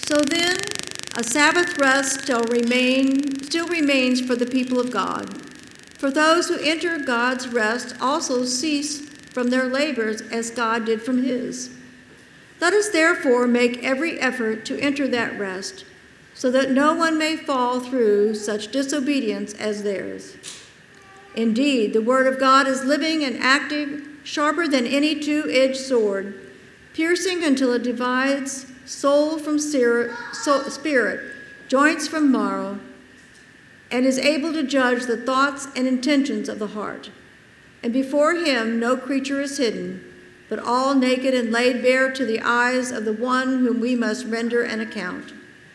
So then, a Sabbath rest still remains for the people of God. For those who enter God's rest also cease from their labors as God did from his. Let us therefore make every effort to enter that rest, so that no one may fall through such disobedience as theirs. Indeed, the word of God is living and active, sharper than any two-edged sword, piercing until it divides soul from spirit, joints from marrow, and is able to judge the thoughts and intentions of the heart. And before him no creature is hidden, but all naked and laid bare to the eyes of the one whom we must render an account.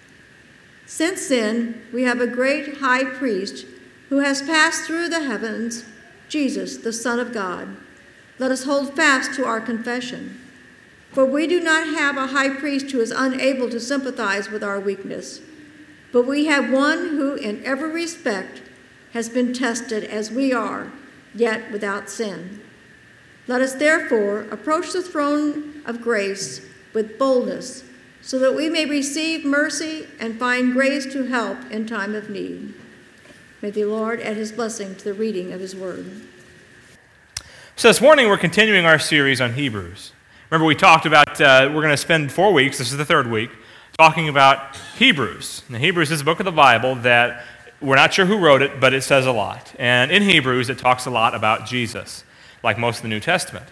Since then, we have a great high priest who has passed through the heavens, Jesus, the Son of God. Let us hold fast to our confession. For we do not have a high priest who is unable to sympathize with our weakness, but we have one who in every respect has been tested as we are, yet without sin. Let us therefore approach the throne of grace with boldness, so that we may receive mercy and find grace to help in time of need. May the Lord add his blessing to the reading of his word. So this morning we're continuing our series on Hebrews. Remember we talked about, we're going to spend 4 weeks, this is the third week, talking about Hebrews. Now, Hebrews is a book of the Bible that we're not sure who wrote it, but it says a lot. And in Hebrews it talks a lot about Jesus, like most of the New Testament.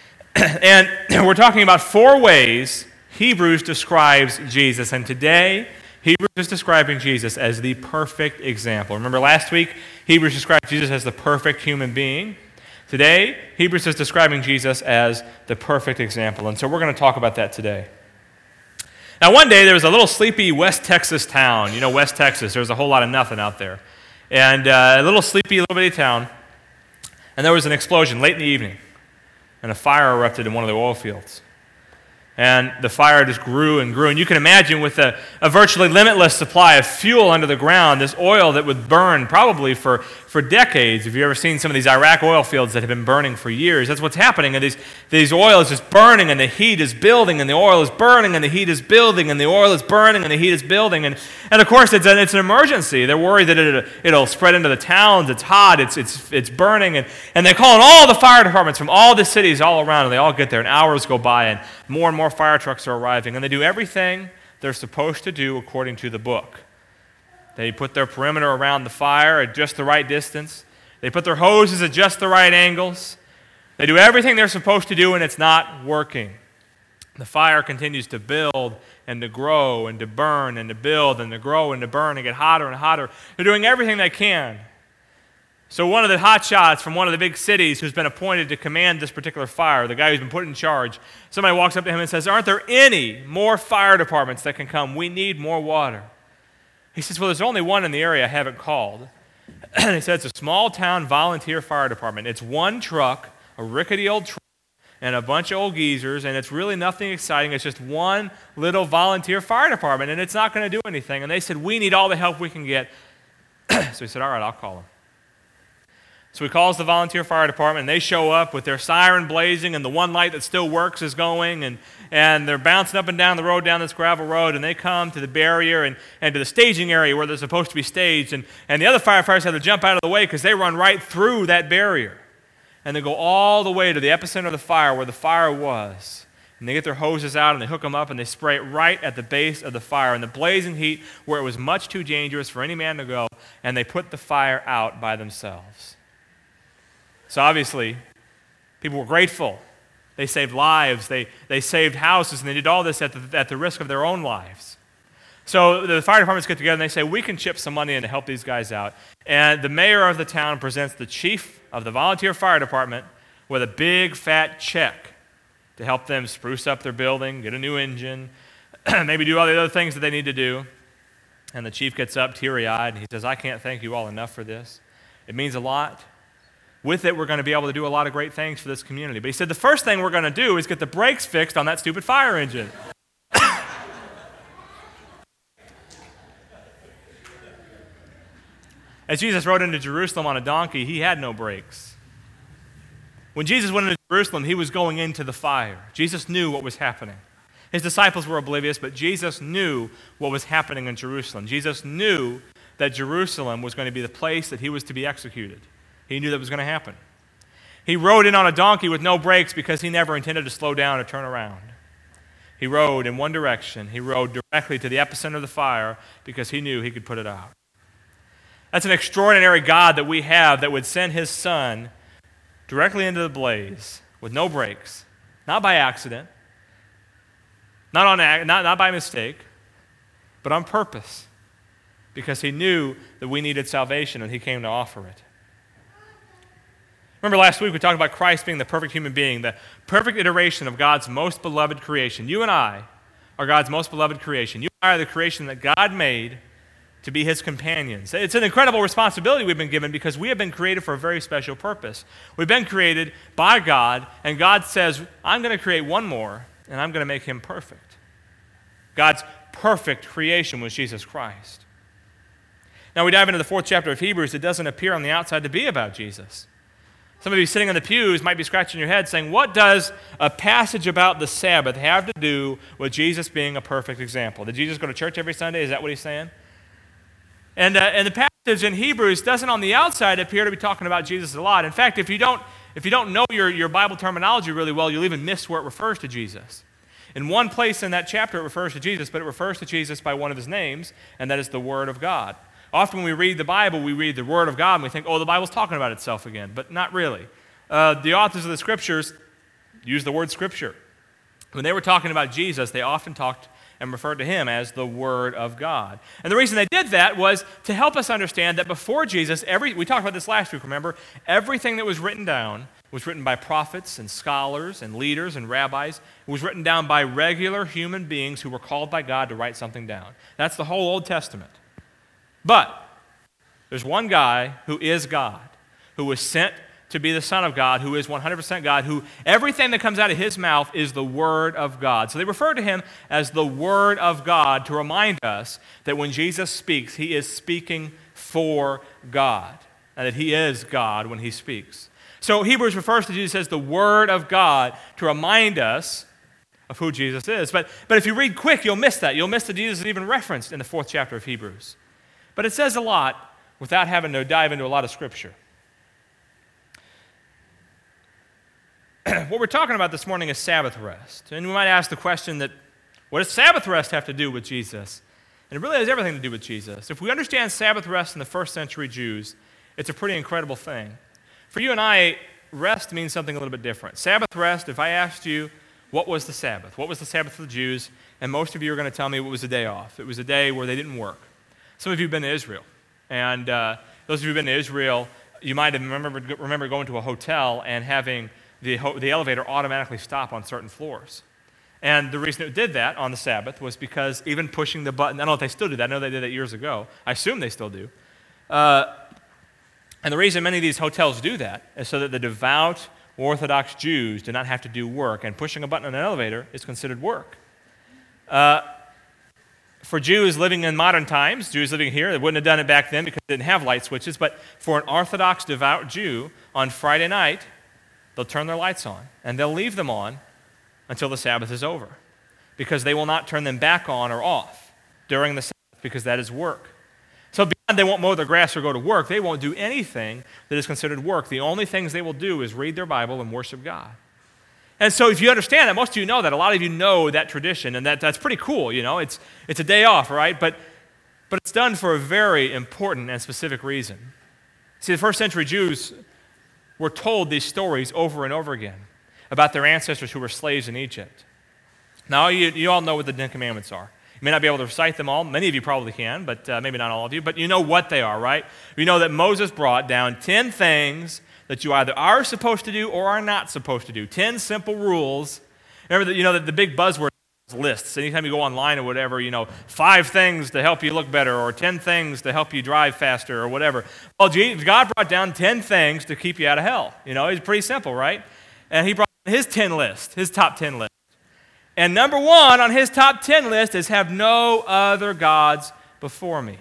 And we're talking about 4 ways Hebrews describes Jesus. And today, Hebrews is describing Jesus as the perfect example. Remember last week, Hebrews described Jesus as the perfect human being. Today, Hebrews is describing Jesus as the perfect example. And so we're going to talk about that today. Now, one day, there was a little sleepy West Texas town. You know, West Texas, there's a whole lot of nothing out there. And a little sleepy, little bitty town. And there was an explosion late in the evening. And a fire erupted in one of the oil fields. And the fire just grew and grew. And you can imagine with a virtually limitless supply of fuel under the ground, this oil that would burn probably for decades. If you've ever seen some of these Iraq oil fields that have been burning for years, that's what's happening. And these oil is just burning and the heat is building and the oil is burning and the heat is building and the oil is burning and the heat is building. And of course, it's an emergency. They're worried that it'll spread into the towns. It's hot. It's burning. And they call in all the fire departments from all the cities all around. And they all get there and hours go by and more fire trucks are arriving, and they do everything they're supposed to do according to the book. They put their perimeter around the fire at just the right distance. They put their hoses at just the right angles. They do everything they're supposed to do, and it's not working. The fire continues to build and to grow and to burn and to build and to grow and to burn and get hotter and hotter. They're doing everything they can. So one of the hotshots from one of the big cities who's been appointed to command this particular fire, the guy who's been put in charge, somebody walks up to him and says, "Aren't there any more fire departments that can come? We need more water." He says, "Well, there's only one in the area I haven't called." And he said, "It's a small town volunteer fire department. It's one truck, a rickety old truck, and a bunch of old geezers, and it's really nothing exciting. It's just one little volunteer fire department, and it's not going to do anything." And they said, "We need all the help we can get." So he said, "All right, I'll call them." So he calls the volunteer fire department, and they show up with their siren blazing, and the one light that still works is going, and they're bouncing up and down the road, down this gravel road, and they come to the barrier and to the staging area where they're supposed to be staged, and the other firefighters have to jump out of the way because they run right through that barrier. And they go all the way to the epicenter of the fire where the fire was. And they get their hoses out, and they hook them up, and they spray it right at the base of the fire in the blazing heat where it was much too dangerous for any man to go, and they put the fire out by themselves. So obviously, people were grateful. They saved lives, they saved houses, and they did all this at the risk of their own lives. So the fire departments get together and they say, "We can chip some money in to help these guys out." And the mayor of the town presents the chief of the volunteer fire department with a big fat check to help them spruce up their building, get a new engine, maybe do all the other things that they need to do. And the chief gets up teary-eyed and he says, "I can't thank you all enough for this. It means a lot. With it, we're going to be able to do a lot of great things for this community." But he said, the first thing we're going to do is get the brakes fixed on that stupid fire engine. As Jesus rode into Jerusalem on a donkey, he had no brakes. When Jesus went into Jerusalem, he was going into the fire. Jesus knew what was happening. His disciples were oblivious, but Jesus knew what was happening in Jerusalem. Jesus knew that Jerusalem was going to be the place that he was to be executed. He knew that was going to happen. He rode in on a donkey with no brakes because he never intended to slow down or turn around. He rode in one direction. He rode directly to the epicenter of the fire because he knew he could put it out. That's an extraordinary God that we have that would send his son directly into the blaze with no brakes, not by accident, not by mistake, but on purpose, because he knew that we needed salvation and he came to offer it. Remember last week we talked about Christ being the perfect human being, the perfect iteration of God's most beloved creation. You and I are God's most beloved creation. You and I are the creation that God made to be his companions. It's an incredible responsibility we've been given because we have been created for a very special purpose. We've been created by God, and God says, I'm going to create one more, and I'm going to make him perfect. God's perfect creation was Jesus Christ. Now we dive into the 4th chapter of Hebrews. It doesn't appear on the outside to be about Jesus. Some of you sitting in the pews might be scratching your head saying, what does a passage about the Sabbath have to do with Jesus being a perfect example? Did Jesus go to church every Sunday? Is that what he's saying? And the passage in Hebrews doesn't on the outside appear to be talking about Jesus a lot. In fact, if you don't know your Bible terminology really well, you'll even miss where it refers to Jesus. In one place in that chapter it refers to Jesus, but it refers to Jesus by one of his names, and that is the Word of God. Often when we read the Bible, we read the Word of God, and we think, oh, the Bible's talking about itself again, but not really. The authors of the Scriptures use the word Scripture. When they were talking about Jesus, they often talked and referred to him as the Word of God. And the reason they did that was to help us understand that before Jesus, we talked about this last week, remember? Everything that was written down was written by prophets and scholars and leaders and rabbis. It was written down by regular human beings who were called by God to write something down. That's the whole Old Testament. But there's one guy who is God, who was sent to be the Son of God, who is 100% God, who everything that comes out of his mouth is the Word of God. So they refer to him as the Word of God to remind us that when Jesus speaks, he is speaking for God, and that he is God when he speaks. So Hebrews refers to Jesus as the Word of God to remind us of who Jesus is. But if you read quick, you'll miss that. You'll miss that Jesus is even referenced in the 4th chapter of Hebrews. But it says a lot without having to dive into a lot of Scripture. What we're talking about this morning is Sabbath rest. And we might ask the question that, what does Sabbath rest have to do with Jesus? And it really has everything to do with Jesus. If we understand Sabbath rest in the first century Jews, it's a pretty incredible thing. For you and I, rest means something a little bit different. Sabbath rest, if I asked you, what was the Sabbath? What was the Sabbath for the Jews? And most of you are going to tell me it was a day off. It was a day where they didn't work. Some of you have been to Israel. And those of you who have been to Israel, you might have remember going to a hotel and having the elevator automatically stop on certain floors. And the reason it did that on the Sabbath was because even pushing the button, I don't know if they still do that. I know they did that years ago. I assume they still do. And the reason many of these hotels do that is so that the devout Orthodox Jews do not have to do work. And pushing a button on an elevator is considered work. For Jews living in modern times, Jews living here, they wouldn't have done it back then because they didn't have light switches. But for an Orthodox devout Jew, on Friday night, they'll turn their lights on, and they'll leave them on until the Sabbath is over, because they will not turn them back on or off during the Sabbath, because that is work. So beyond they won't mow their grass or go to work, they won't do anything that is considered work. The only things they will do is read their Bible and worship God. And so if you understand that, most of you know that. A lot of you know that tradition, and that's pretty cool, you know. It's a day off, right? But it's done for a very important and specific reason. See, the first century Jews were told these stories over and over again about their ancestors who were slaves in Egypt. Now, you all know what the Ten Commandments are. You may not be able to recite them all. Many of you probably can, but maybe not all of you. But you know what they are, right? You know that Moses brought down 10 things that you either are supposed to do or are not supposed to do. 10 simple rules. Remember that the big buzzword lists. Anytime you go online or whatever, 5 things to help you look better, or 10 things to help you drive faster, or whatever. Well, God brought down 10 things to keep you out of hell. It's pretty simple, right? And he brought his top 10 list. And number 1 on his top 10 list is have no other gods before me.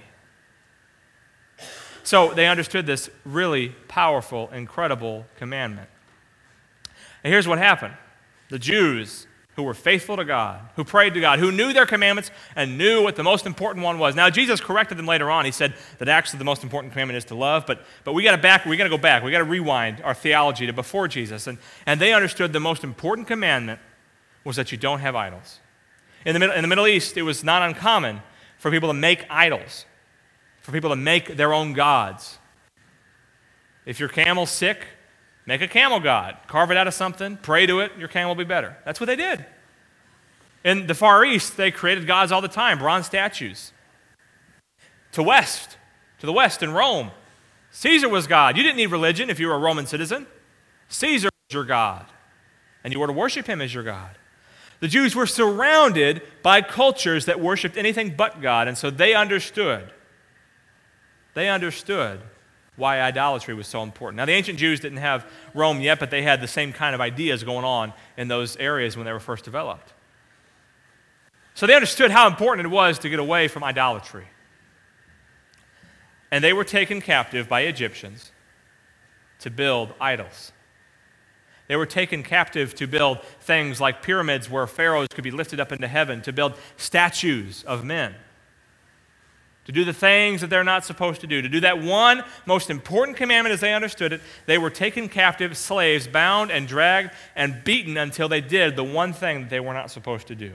So they understood this really powerful, incredible commandment. And here's what happened. The Jews who were faithful to God, who prayed to God, who knew their commandments and knew what the most important one was. Now, Jesus corrected them later on. He said that actually the most important commandment is to love, but we got to go back. We got to rewind our theology to before Jesus. And they understood the most important commandment was that you don't have idols. In the Middle East, it was not uncommon for people to make idols, for people to make their own gods. If your camel's sick, make a camel god. Carve it out of something, pray to it, your camel will be better. That's what they did. In the Far East, they created gods all the time, bronze statues. To the west in Rome, Caesar was God. You didn't need religion if you were a Roman citizen. Caesar was your God, and you were to worship him as your God. The Jews were surrounded by cultures that worshiped anything but God, and so they understood. They understood why idolatry was so important. Now, the ancient Jews didn't have Rome yet, but they had the same kind of ideas going on in those areas when they were first developed. So they understood how important it was to get away from idolatry. And they were taken captive by Egyptians to build idols. They were taken captive to build things like pyramids where pharaohs could be lifted up into heaven, to build statues of men, to do the things that they're not supposed to do that one most important commandment as they understood it. They were taken captive, slaves, bound and dragged and beaten until they did the one thing that they were not supposed to do.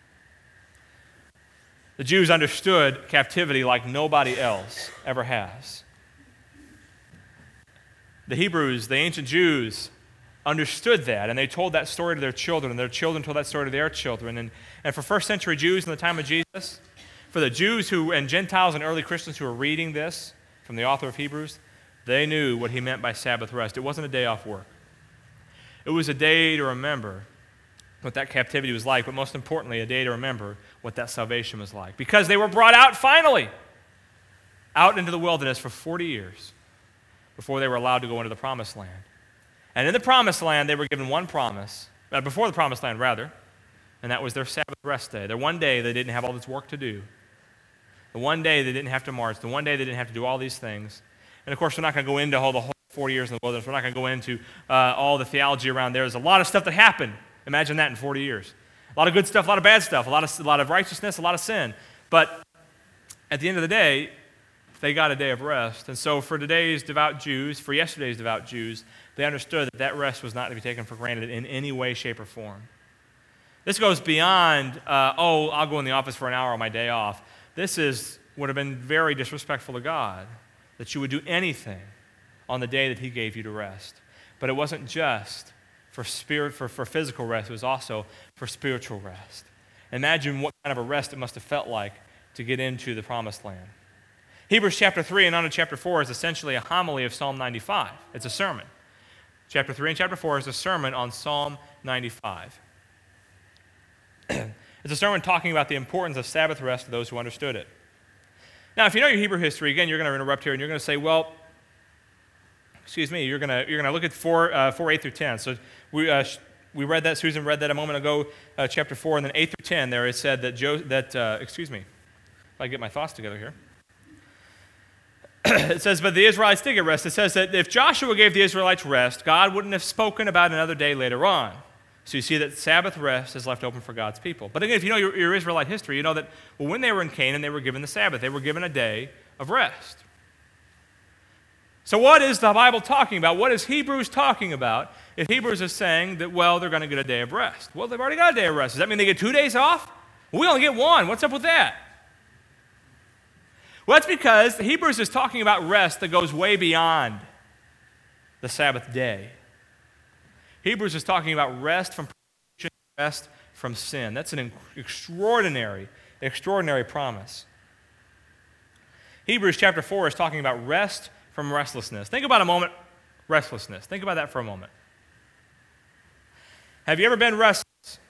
The Jews understood captivity like nobody else ever has. The Hebrews, the ancient Jews, understood that, and they told that story to their children, and their children told that story to their children. And for first century Jews in the time of Jesus, for the Jews and Gentiles and early Christians who were reading this from the author of Hebrews, they knew what he meant by Sabbath rest. It wasn't a day off work. It was a day to remember what that captivity was like, but most importantly, a day to remember what that salvation was like. Because they were brought out finally, out into the wilderness for 40 years before they were allowed to go into the promised land. And in the promised land, they were given one promise, before the promised land rather, and that was their Sabbath rest day. Their one day they didn't have all this work to do. The one day they didn't have to march. The one day they didn't have to do all these things. And of course, we're not going to go into the whole 40 years in the wilderness. We're not going to go into all the theology around there. There's a lot of stuff that happened. Imagine that in 40 years. A lot of good stuff, a lot of bad stuff, a lot of righteousness, a lot of sin. But at the end of the day, they got a day of rest. And so for today's devout Jews, for yesterday's devout Jews, they understood that rest was not to be taken for granted in any way, shape, or form. This goes beyond, I'll go in the office for an hour on my day off. This would have been very disrespectful to God, that you would do anything on the day that he gave you to rest. But it wasn't just for physical rest, it was also for spiritual rest. Imagine what kind of a rest it must have felt like to get into the promised land. Hebrews chapter 3 and on to chapter 4 is essentially a homily of Psalm 95. It's a sermon. Chapter 3 and chapter 4 is a sermon on Psalm 95. It's a sermon talking about the importance of Sabbath rest to those who understood it. Now, if you know your Hebrew history, again, you're going to interrupt here and you're going to say, well, you're going to look at 4:8 through 10. So we read that, Susan read that a moment ago, chapter 4, and then 8 through 10 there it said that, if I get my thoughts together here. It says, but the Israelites did get rest. It says that if Joshua gave the Israelites rest, God wouldn't have spoken about another day later on. So you see that Sabbath rest is left open for God's people. But again, if you know your Israelite history, you know that when they were in Canaan, they were given the Sabbath. They were given a day of rest. So what is the Bible talking about? What is Hebrews talking about if Hebrews is saying that, they're going to get a day of rest? Well, they've already got a day of rest. Does that mean they get 2 days off? Well, we only get one. What's up with that? Well, that's because Hebrews is talking about rest that goes way beyond the Sabbath day. Hebrews is talking about rest from persecution, rest from sin. That's an extraordinary promise. Hebrews chapter 4 is talking about rest from restlessness. Think about a moment, restlessness. Think about that for a moment. Have you ever been restless?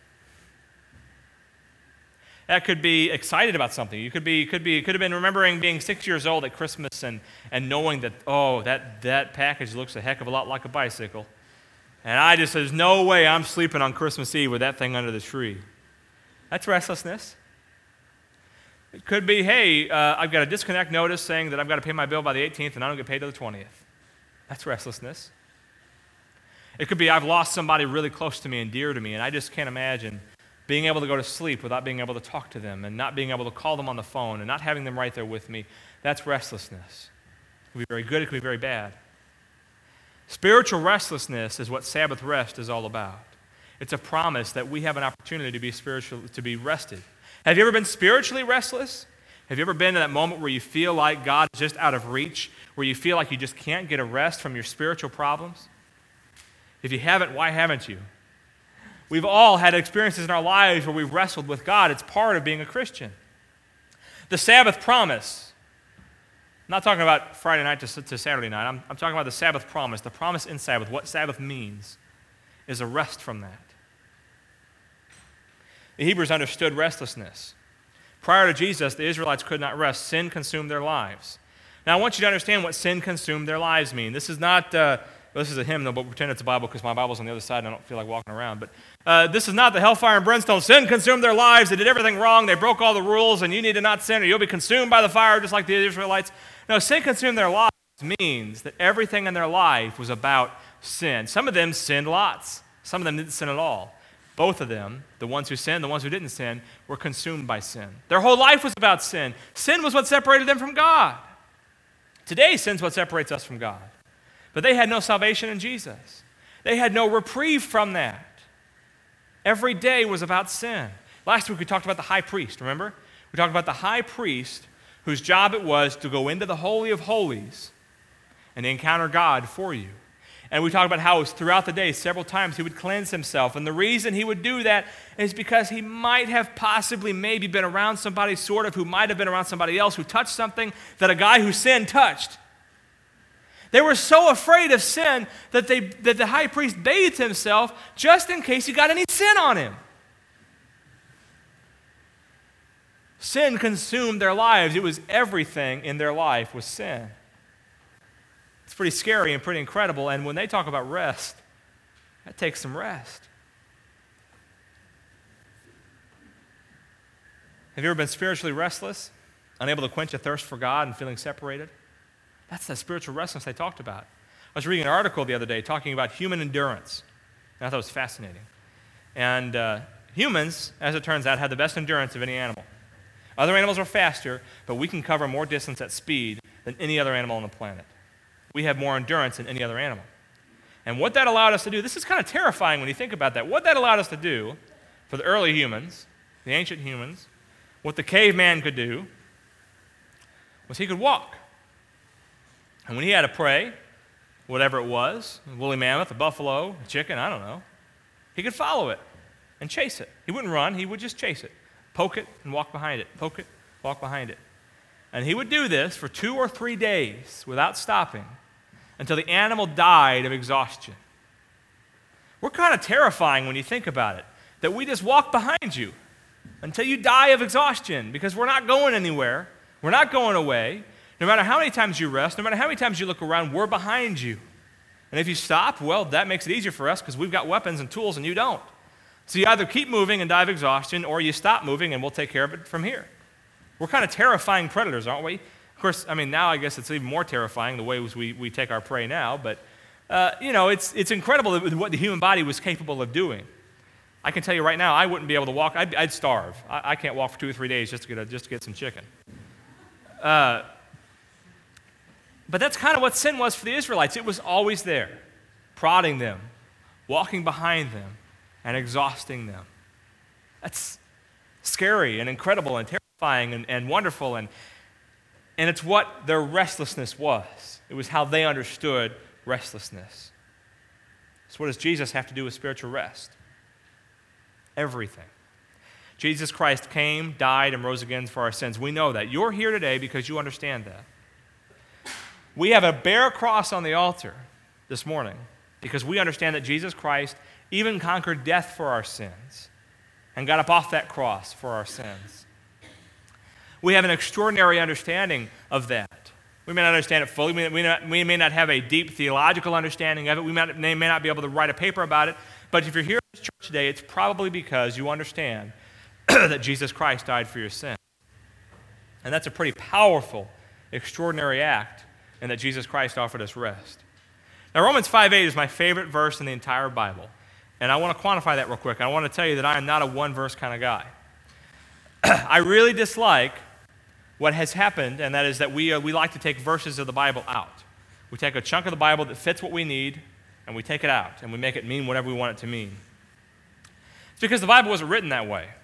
That could be excited about something. You could have been remembering being 6 years old at Christmas and knowing that, that package looks a heck of a lot like a bicycle. And there's no way I'm sleeping on Christmas Eve with that thing under the tree. That's restlessness. It could be, I've got a disconnect notice saying that I've got to pay my bill by the 18th and I don't get paid till the 20th. That's restlessness. It could be I've lost somebody really close to me and dear to me, and I just can't imagine being able to go to sleep without being able to talk to them and not being able to call them on the phone and not having them right there with me, that's restlessness. It can be very good, it can be very bad. Spiritual restlessness is what Sabbath rest is all about. It's a promise that we have an opportunity to be rested. Have you ever been spiritually restless? Have you ever been in that moment where you feel like God is just out of reach, where you feel like you just can't get a rest from your spiritual problems? If you haven't, why haven't you? We've all had experiences in our lives where we've wrestled with God. It's part of being a Christian. The Sabbath promise. I'm not talking about Friday night to Saturday night. I'm talking about the Sabbath promise. The promise in Sabbath, what Sabbath means, is a rest from that. The Hebrews understood restlessness. Prior to Jesus, the Israelites could not rest. Sin consumed their lives. Now, I want you to understand what sin consumed their lives mean. This is not, this is a hymn, though, but pretend it's a Bible because my Bible's on the other side and I don't feel like walking around. But this is not the hellfire and brimstone. Sin consumed their lives. They did everything wrong. They broke all the rules, and you need to not sin or you'll be consumed by the fire just like the Israelites. No, sin consumed their lives means that everything in their life was about sin. Some of them sinned lots. Some of them didn't sin at all. Both of them, the ones who sinned, the ones who didn't sin, were consumed by sin. Their whole life was about sin. Sin was what separated them from God. Today, sin's what separates us from God. But they had no salvation in Jesus. They had no reprieve from that. Every day was about sin. Last week we talked about the high priest, remember? We talked about the high priest whose job it was to go into the Holy of Holies and encounter God for you. And we talked about how throughout the day, several times, he would cleanse himself. And the reason he would do that is because he might have possibly maybe been around somebody who might have been around somebody else who touched something that a guy who sinned touched. They were so afraid of sin that the high priest bathed himself just in case he got any sin on him. Sin consumed their lives. It was everything in their life was sin. It's pretty scary and pretty incredible. And when they talk about rest, that takes some rest. Have you ever been spiritually restless, unable to quench a thirst for God and feeling separated? That's the spiritual restlessness they talked about. I was reading an article the other day talking about human endurance, and I thought it was fascinating. And humans, as it turns out, have the best endurance of any animal. Other animals are faster, but we can cover more distance at speed than any other animal on the planet. We have more endurance than any other animal. And what that allowed us to do, this is kind of terrifying when you think about that. What that allowed us to do for the early humans, the ancient humans, what the caveman could do, was he could walk. And when he had a prey, whatever it was, a woolly mammoth, a buffalo, a chicken, I don't know, he could follow it and chase it. He wouldn't run, he would just chase it, poke it and walk behind it, poke it, walk behind it. And he would do this for 2 or 3 days without stopping until the animal died of exhaustion. We're kind of terrifying when you think about it, that we just walk behind you until you die of exhaustion because we're not going anywhere. We're not going away. No matter how many times you rest, no matter how many times you look around, we're behind you. And if you stop, well, that makes it easier for us because we've got weapons and tools and you don't. So you either keep moving and die of exhaustion or you stop moving and we'll take care of it from here. We're kind of terrifying predators, aren't we? Of course, I mean, now I guess it's even more terrifying the way we take our prey now, but, it's incredible what the human body was capable of doing. I can tell you right now, I wouldn't be able to walk. I'd starve. I can't walk for 2 or 3 days just to get some chicken. But that's kind of what sin was for the Israelites. It was always there, prodding them, walking behind them, and exhausting them. That's scary and incredible and terrifying and wonderful, and it's what their restlessness was. It was how they understood restlessness. So what does Jesus have to do with spiritual rest? Everything. Jesus Christ came, died, and rose again for our sins. We know that. You're here today because you understand that. We have a bare cross on the altar this morning because we understand that Jesus Christ even conquered death for our sins and got up off that cross for our sins. We have an extraordinary understanding of that. We may not understand it fully. We may not have a deep theological understanding of it. We may not be able to write a paper about it. But if you're here in this church today, it's probably because you understand that Jesus Christ died for your sin. And that's a pretty powerful, extraordinary act, and that Jesus Christ offered us rest. Now, Romans 5:8 is my favorite verse in the entire Bible. And I want to quantify that real quick. I want to tell you that I am not a one-verse kind of guy. I really dislike what has happened, and that is that we like to take verses of the Bible out. We take a chunk of the Bible that fits what we need, and we take it out, and we make it mean whatever we want it to mean. It's because the Bible wasn't written that way.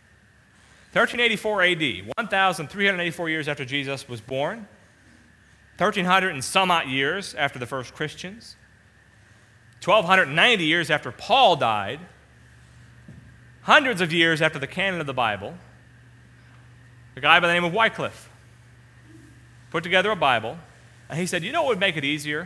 1384 AD, 1,384 years after Jesus was born, 1,300 and some odd years after the first Christians, 1,290 years after Paul died, hundreds of years after the canon of the Bible, a guy by the name of Wycliffe put together a Bible, and he said, you know what would make it easier?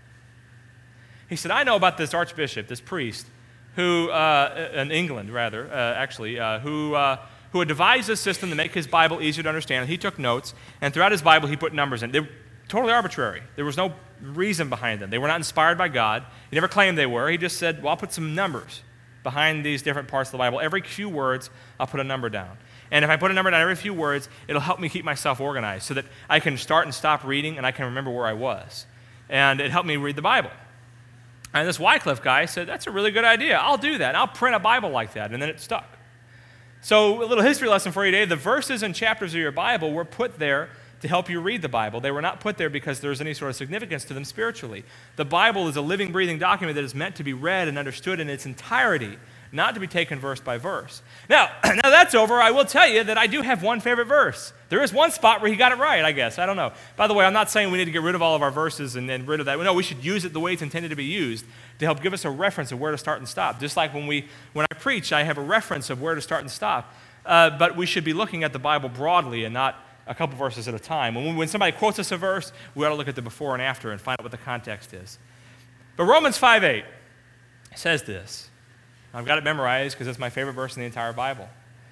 He said, I know about this archbishop, this priest, who, in England rather, who had devised a system to make his Bible easier to understand. He took notes, and throughout his Bible he put numbers in. They were totally arbitrary. There was no reason behind them. They were not inspired by God. He never claimed they were. He just said, well, I'll put some numbers behind these different parts of the Bible. Every few words, I'll put a number down. And if I put a number down every few words, it'll help me keep myself organized so that I can start and stop reading and I can remember where I was. And it helped me read the Bible. And this Wycliffe guy said, that's a really good idea. I'll do that. I'll print a Bible like that. And then it stuck. So a little history lesson for you today. The verses and chapters of your Bible were put there to help you read the Bible. They were not put there because there's any sort of significance to them spiritually. The Bible is a living, breathing document that is meant to be read and understood in its entirety, not to be taken verse by verse. Now that's over. I will tell you that I do have one favorite verse. There is one spot where he got it right, I guess. I don't know. By the way, I'm not saying we need to get rid of all of our verses and then rid of that. No, we should use it the way it's intended to be used to help give us a reference of where to start and stop. Just like when I preach, I have a reference of where to start and stop. But we should be looking at the Bible broadly and not a couple verses at a time. When somebody quotes us a verse, we ought to look at the before and after and find out what the context is. But Romans 5:8 says this. I've got it memorized because it's my favorite verse in the entire Bible.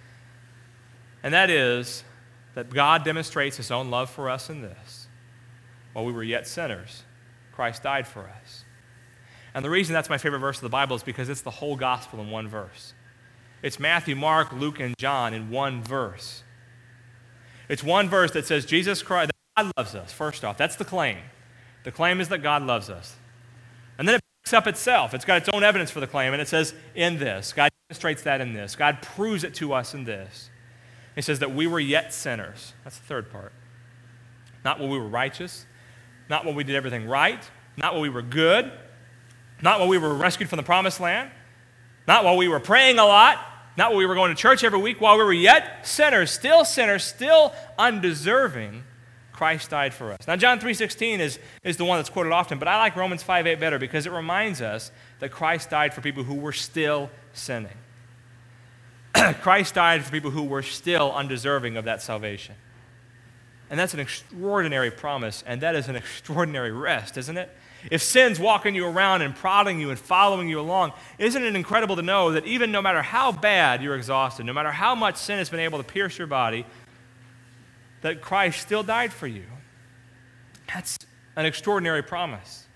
And that is that God demonstrates his own love for us in this. While we were yet sinners, Christ died for us. And the reason that's my favorite verse of the Bible is because it's the whole gospel in one verse. It's Matthew, Mark, Luke, and John in one verse. It's one verse that says Jesus Christ, that God loves us, first off. That's the claim. The claim is that God loves us. And then it backs up itself. It's got its own evidence for the claim, and it says, in this. God demonstrates that in this. God proves it to us in this. It says that we were yet sinners. That's the third part. Not when we were righteous, not when we did everything right, not when we were good, not when we were rescued from the promised land, not while we were praying a lot, not while we were going to church every week, while we were yet sinners, still undeserving, Christ died for us. Now, John 3:16 is the one that's quoted often, but I like Romans 5:8 better because it reminds us that Christ died for people who were still sinning. Christ died for people who were still undeserving of that salvation. And that's an extraordinary promise, and that is an extraordinary rest, isn't it? If sin's walking you around and prodding you and following you along, isn't it incredible to know that even no matter how bad you're exhausted, no matter how much sin has been able to pierce your body, that Christ still died for you? That's an extraordinary promise.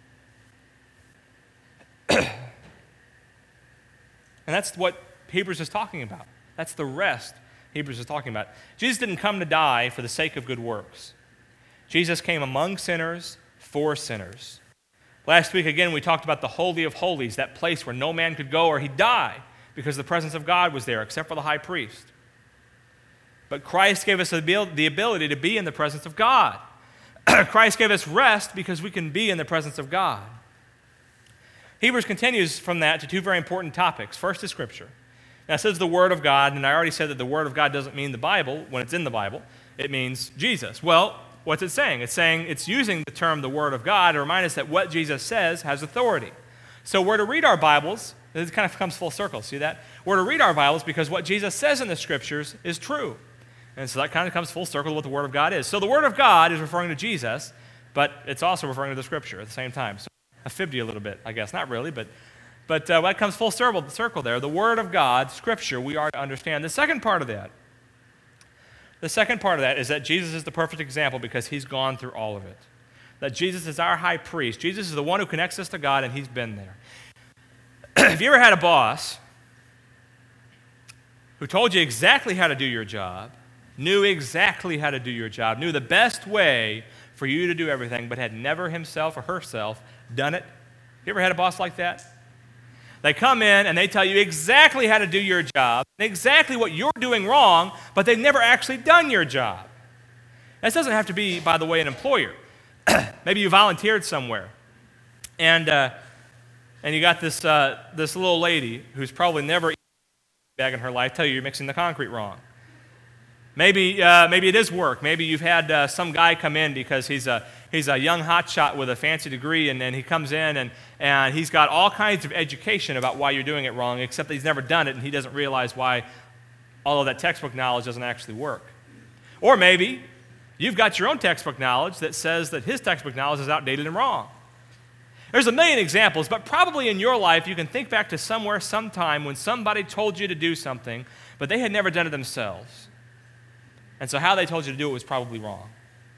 And that's what Hebrews is talking about. That's the rest Hebrews is talking about. Jesus didn't come to die for the sake of good works. Jesus came among sinners for sinners. Last week, again, we talked about the Holy of Holies, that place where no man could go or he'd die because the presence of God was there, except for the high priest. But Christ gave us the ability to be in the presence of God. Christ gave us rest because we can be in the presence of God. Hebrews continues from that to two very important topics. First is Scripture. Now, it says the Word of God, and I already said that the Word of God doesn't mean the Bible when it's in the Bible. It means Jesus. Well, what's it saying? It's using the term the Word of God to remind us that what Jesus says has authority. So we're to read our Bibles. This kind of comes full circle. See that? We're to read our Bibles because what Jesus says in the Scriptures is true. And so that kind of comes full circle to what the Word of God is. So the Word of God is referring to Jesus, but it's also referring to the Scripture at the same time. So I fibbed you a little bit, I guess. Not really, but that comes full circle there. The Word of God, Scripture, we are to understand. The second part of that is that Jesus is the perfect example because he's gone through all of it. That Jesus is our high priest. Jesus is the one who connects us to God, and he's been there. Have you ever had a boss who told you exactly how to do your job, knew exactly how to do your job, knew the best way for you to do everything, but had never himself or herself done it? You ever had a boss like that? They come in and they tell you exactly how to do your job, and exactly what you're doing wrong, but they've never actually done your job. This doesn't have to be, by the way, an employer. Maybe you volunteered somewhere, and you got this little lady who's probably never eaten a bag in her life tell you you're mixing the concrete wrong. Maybe it is work. Maybe you've had some guy come in because he's a young hotshot with a fancy degree, and then he comes in and he's got all kinds of education about why you're doing it wrong, except that he's never done it and he doesn't realize why all of that textbook knowledge doesn't actually work. Or maybe you've got your own textbook knowledge that says that his textbook knowledge is outdated and wrong. There's a million examples, but probably in your life you can think back to somewhere, sometime when somebody told you to do something, but they had never done it themselves. And so how they told you to do it was probably wrong.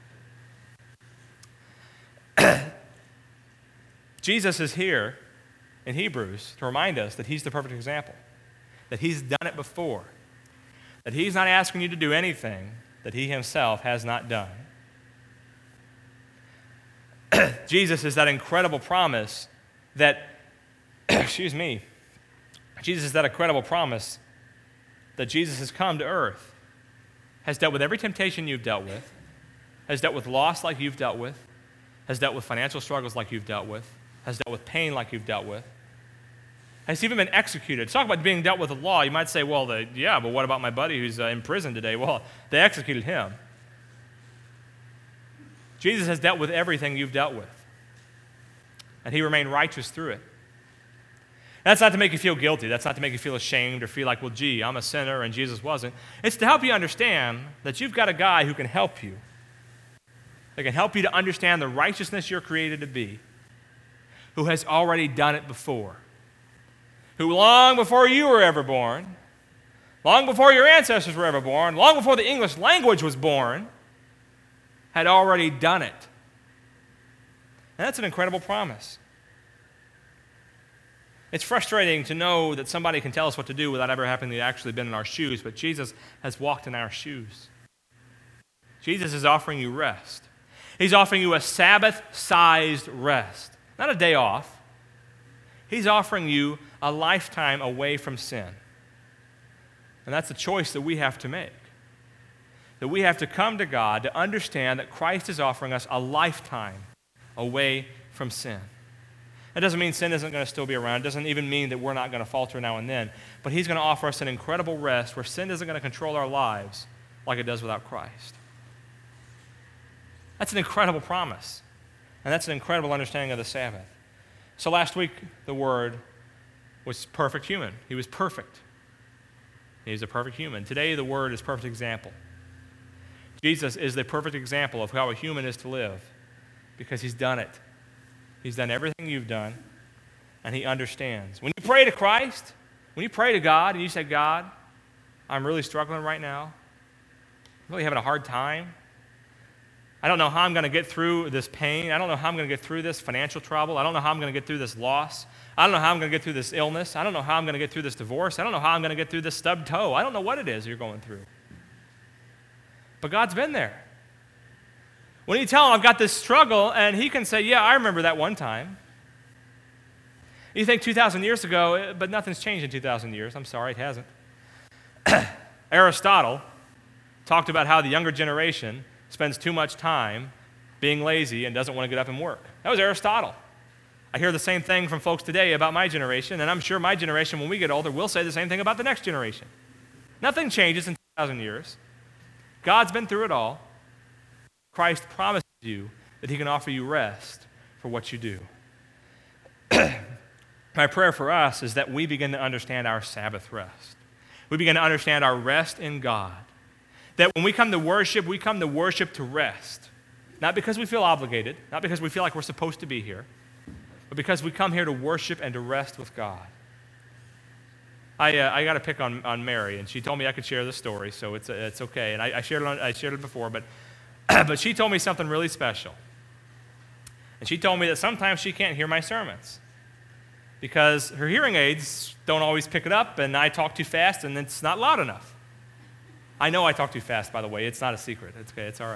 Jesus is here in Hebrews to remind us that he's the perfect example, that he's done it before, that he's not asking you to do anything that he himself has not done. Jesus is that incredible promise that, Jesus is that incredible promise that Jesus has come to earth, has dealt with every temptation you've dealt with, has dealt with loss like you've dealt with, has dealt with financial struggles like you've dealt with, has dealt with pain like you've dealt with, has even been executed. Talk about being dealt with the law. You might say, well, but what about my buddy who's in prison today? Well, they executed him. Jesus has dealt with everything you've dealt with, and he remained righteous through it. That's not to make you feel guilty. That's not to make you feel ashamed or feel like, well, gee, I'm a sinner and Jesus wasn't. It's to help you understand that you've got a guy who can help you, that can help you to understand the righteousness you're created to be, who has already done it before, who long before you were ever born, long before your ancestors were ever born, long before the English language was born, had already done it. And that's an incredible promise. It's frustrating to know that somebody can tell us what to do without ever having actually been in our shoes, but Jesus has walked in our shoes. Jesus is offering you rest. He's offering you a Sabbath-sized rest, not a day off. He's offering you a lifetime away from sin. And that's a choice that we have to make. That we have to come to God to understand that Christ is offering us a lifetime away from sin. That doesn't mean sin isn't going to still be around. It doesn't even mean that we're not going to falter now and then. But he's going to offer us an incredible rest where sin isn't going to control our lives like it does without Christ. That's an incredible promise. And that's an incredible understanding of the Sabbath. So last week, the Word was perfect human. He was perfect. He's a perfect human. Today, the Word is perfect example. Jesus is the perfect example of how a human is to live because he's done it. He's done everything you've done, and he understands. When you pray to Christ, when you pray to God and you say, God, I'm really struggling right now, I'm really having a hard time. I don't know how I'm going to get through this pain. I don't know how I'm going to get through this financial trouble. I don't know how I'm going to get through this loss. I don't know how I'm going to get through this illness. I don't know how I'm going to get through this divorce. I don't know how I'm going to get through this stubbed toe. I don't know what it is you're going through. But God's been there. When you tell him, I've got this struggle, and he can say, yeah, I remember that one time. You think 2,000 years ago, but nothing's changed in 2,000 years. I'm sorry, it hasn't. Aristotle talked about how the younger generation spends too much time being lazy and doesn't want to get up and work. That was Aristotle. I hear the same thing from folks today about my generation, and I'm sure my generation, when we get older, will say the same thing about the next generation. Nothing changes in 2,000 years. God's been through it all. Christ promises you that he can offer you rest for what you do. My prayer for us is that we begin to understand our Sabbath rest. We begin to understand our rest in God. That when we come to worship to rest. Not because we feel obligated, not because we feel like we're supposed to be here, but because we come here to worship and to rest with God. I got to pick on Mary, and she told me I could share this story, so it's okay. And I shared it before, but but she told me something really special. And she told me that sometimes she can't hear my sermons because her hearing aids don't always pick it up, and I talk too fast, and it's not loud enough. I know I talk too fast, by the way. It's not a secret. It's okay. It's all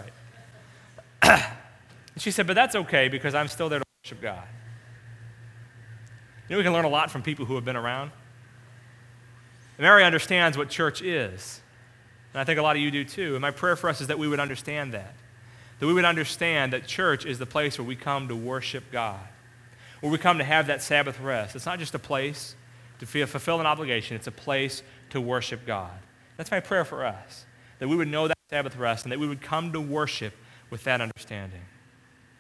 right. She said, but that's okay because I'm still there to worship God. You know, we can learn a lot from people who have been around. Mary understands what church is. And I think a lot of you do too. And my prayer for us is that we would understand that. That we would understand that church is the place where we come to worship God, where we come to have that Sabbath rest. It's not just a place to fulfill an obligation. It's a place to worship God. That's my prayer for us, that we would know that Sabbath rest and that we would come to worship with that understanding.